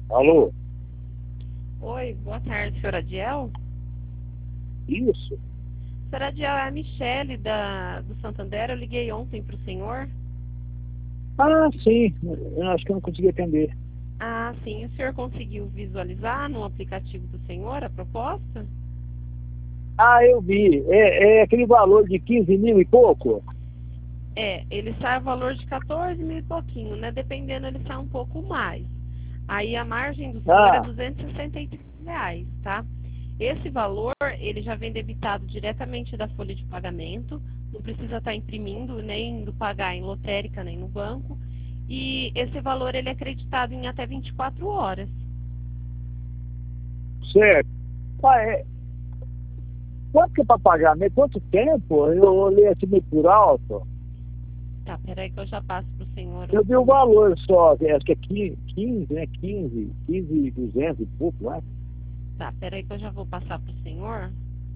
Alô? Oi, boa tarde, senhora Adiel. Isso? Senhora Adiel, é a Michele do Santander. Eu liguei ontem para o senhor. Ah, sim. Eu acho que eu não consegui atender. Ah, sim. O senhor conseguiu visualizar no aplicativo do senhor a proposta? Ah, eu vi. É aquele valor de 15 mil e pouco? Ele sai o valor de 14 mil e pouquinho, né? Dependendo, ele sai um pouco mais. Aí a margem do senhor é Ah, R$ 263, tá? Esse valor, ele já vem debitado diretamente da folha de pagamento, não precisa estar imprimindo, nem indo pagar em lotérica, nem no banco. E esse valor, ele é acreditado em até 24 horas. certo. Ah, quanto que é para pagar? Né? Quanto tempo? Eu olhei assim meio por alto. Tá, peraí que eu já passo pro senhor Eu vi o valor só, acho que é 15, né? 15 200 e pouco, né? Tá, peraí que eu já vou passar pro senhor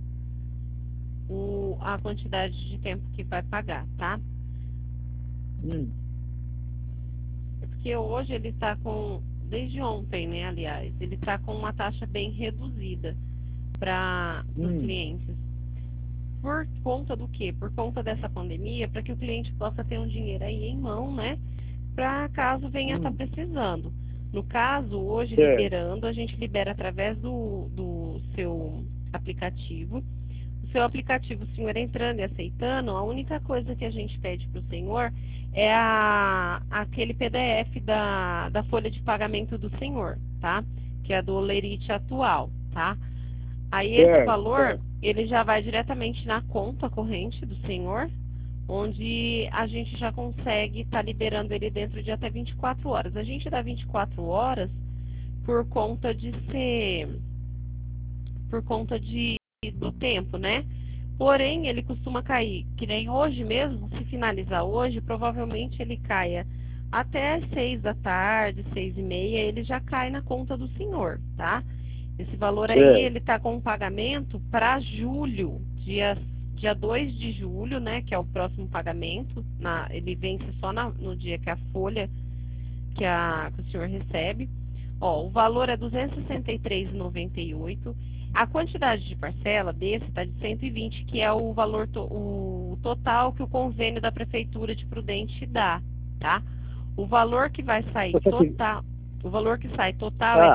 a quantidade de tempo que vai pagar, tá? Hum, Porque hoje ele está desde ontem, né, aliás, ele está com uma taxa bem reduzida para os hum, clientes. Por conta do quê? Por conta dessa pandemia, para que o cliente possa ter um dinheiro aí em mão, né, para caso venha estar hum, precisando. No caso, hoje, certo, liberando, a gente libera através do seu aplicativo. O seu aplicativo, o senhor entrando e aceitando, a única coisa que a gente pede para o senhor é aquele PDF da folha de pagamento do senhor, tá? Que é do Olerite atual, tá? Aí esse certo, valor, certo. ele já vai diretamente na conta corrente do senhor, onde a gente já consegue estar liberando ele dentro de até 24 horas. A gente dá 24 horas por conta de ser, por conta do tempo, né? Porém, ele costuma cair, que nem hoje mesmo, se finalizar hoje, provavelmente ele caia até 6 da tarde, 6:30, ele já cai na conta do senhor, tá? Esse valor aí, Certo. ele tá com um pagamento para julho, dia 2 de julho, né, que é o próximo pagamento, ele vence só no dia que a folha que o senhor recebe. Ó, o valor é R$ 263,98. A quantidade de parcela desse está de 120, que é o valor o total que o convênio da Prefeitura de Prudente dá, tá? O valor que vai sair Você que... total, o valor que sai total é Ah,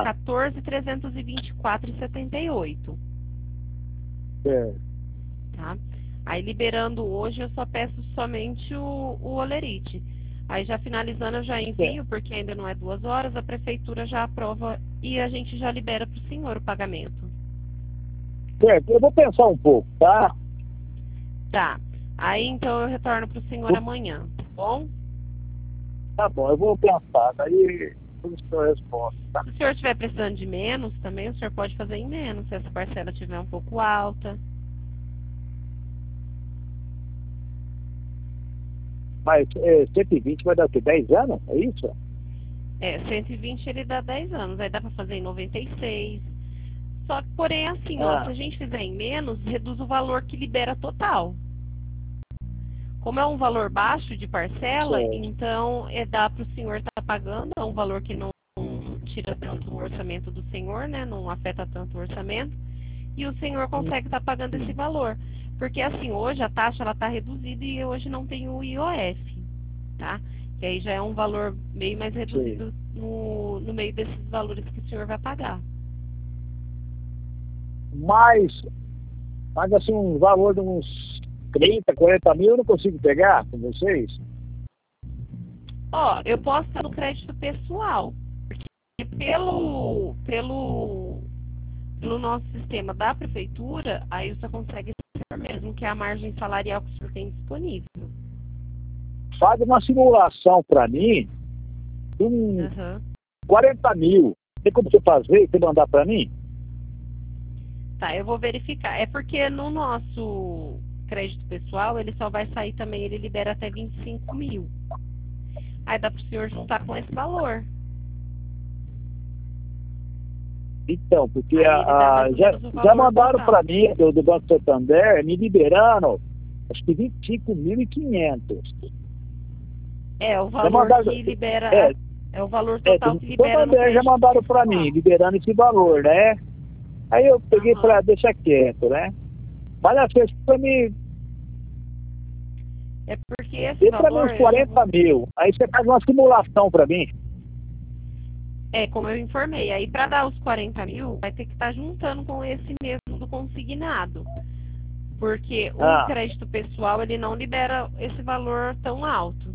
14.324,78, certo. tá? Aí liberando hoje eu só peço somente o olerite. Aí já finalizando eu já Certo. envio, porque ainda não é 2 horas, a prefeitura já aprova e a gente já libera para o senhor o pagamento. Certo. Eu vou pensar um pouco, tá? Tá. Aí então eu retorno para o senhor amanhã, tá bom? Tá bom, eu vou pensar, daí eu respondo, tá? Se o senhor estiver precisando de menos também, o senhor pode fazer em menos, se essa parcela estiver um pouco alta. Mas 120 vai dar o quê? 10 anos? É isso? 120 ele dá 10 anos, aí dá para fazer em 96. Só que, porém, assim, ó, se Ah, a gente fizer em menos, reduz o valor que libera total. Como é um valor baixo de parcela, certo. então dá para o senhor estar pagando, é um valor que não tira tanto o orçamento do senhor, né? Não afeta tanto o orçamento, e o senhor Hum, consegue estar pagando esse hum, valor. Porque assim, hoje a taxa ela está reduzida e hoje não tem o IOF, tá? Que aí já é um valor bem mais sei. reduzido no meio desses valores que o senhor vai pagar. Mas, mas assim, um valor de uns 30, 40 mil eu não consigo pegar com vocês? Ó, eu posso estar no crédito pessoal, porque pelo nosso sistema da prefeitura, aí você consegue ser mesmo que é a margem salarial que o senhor tem disponível. Faz uma simulação para mim de uns Aham. 40 mil. Tem como você fazer e mandar para mim? Tá, eu vou verificar. É porque no nosso crédito pessoal, ele só vai sair também, ele libera até 25 mil. Aí dá para o senhor juntar com esse valor. Então, porque Aí ele dá mais ou já, menos o já valor mandaram para total. mim do Banco Santander me liberando, acho que 25.500. É, o Já valor mandaram. que libera É, É o valor total que Então, libera no já crédito. mandaram para pessoal. mim, já mandaram para mim, liberando esse valor, né? Aí eu peguei Aham. para deixar quieto, né? Mas assim, para mim, É porque esse dê para mim valor, uns eu já 40 vou... mil. Aí você faz uma simulação para mim. É, como eu informei, aí para dar os 40 mil, vai ter que estar juntando com esse mesmo do consignado. Porque o Ah, crédito pessoal, ele não libera esse valor tão alto.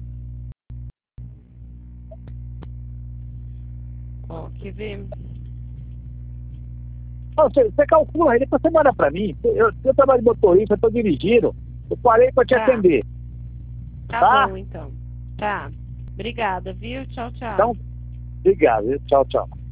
Ó, quer ver? não, você calcula aí, depois você manda para mim. Eu trabalho de motorista, estou dirigindo. Eu parei para te Tá, atender, tá tá? bom então. Tá. Obrigada, viu? Tchau, tchau. Então, obrigado. Tchau, tchau.